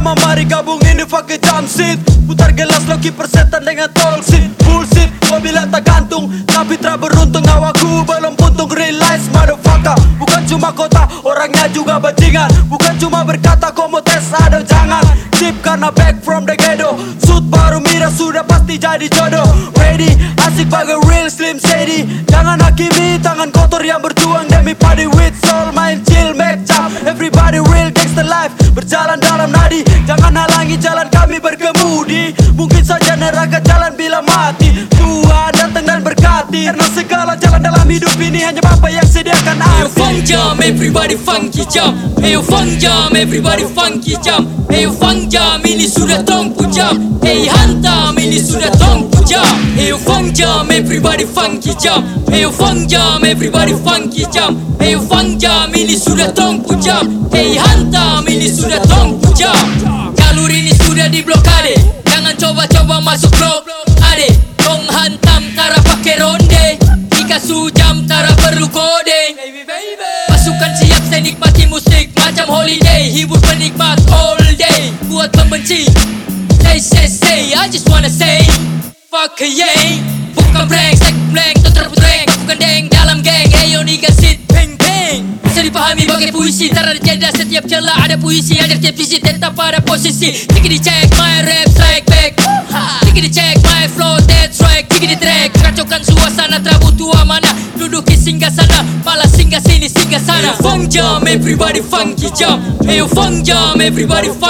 bersama, mari gabung ini fucking jam seat. Putar gelas loki persetan dengan talk shit. Bullshit, kau bilang tak gantung tapi tak beruntung. Awakku belum puntung, realize motherfucker. Bukan cuma kota, orangnya juga bajingan. Bukan cuma berkata kau mau tes ada jangan. Sip karena back from the ghetto. Suit baru mira sudah pasti jadi jodoh. Ready, asik bagai real slim shady. Jangan hakimi tangan kotor yang berjuang demi party with soul. Main chill make jump, everybody real gangster life. Berjalan dalam nadi, jangan halangi jalan kami berkemudi. Mungkin saja neraka jalan bila mati. Tuhan datang dan berkati, karena segala jalan dalam hidup ini hanya Bapa yang sediakan arti. Ayo funk jam, everybody funky jam. Ayo funk jam, everybody funky jam. Ayo funk jam, ini sudah tongpu jam. Hey hantam, ini sudah tongpu jam. Ayo funk jam, everybody funky jam. Ayo funk jam, everybody funky jam. Ayo funk jam, ini sudah tongpu jam. Hey hantam, ini sudah tongpu jam. Jalur ini sudah diblokade, jangan coba-coba masuk blok. Ade, tong hantam tara pakai ronde. Jika sujam tara perlu kode. Pasukan siap saya nikmati musik macam holiday. Hibur penikmat all day. Buat pembenci say, I just wanna say fuck yeah. Bukan prank, sek blank, tetap terputrank. Bukan deng dalam geng, ayo nigga sit peng peng. Bisa dipahami bagai puisi, tak ada jeda setiap celah ada puisi. Ada setiap sisi tetap pada posisi. Jika dicek my rap strike back. Jika dicek my flow dead strike. Jika di track kacaukan suasana, tak butuh amanah. Duduki singgah sana, malah singgah sini singgah sana. Ayo funk jam, everybody funky jam. Ayo funk jam, everybody funky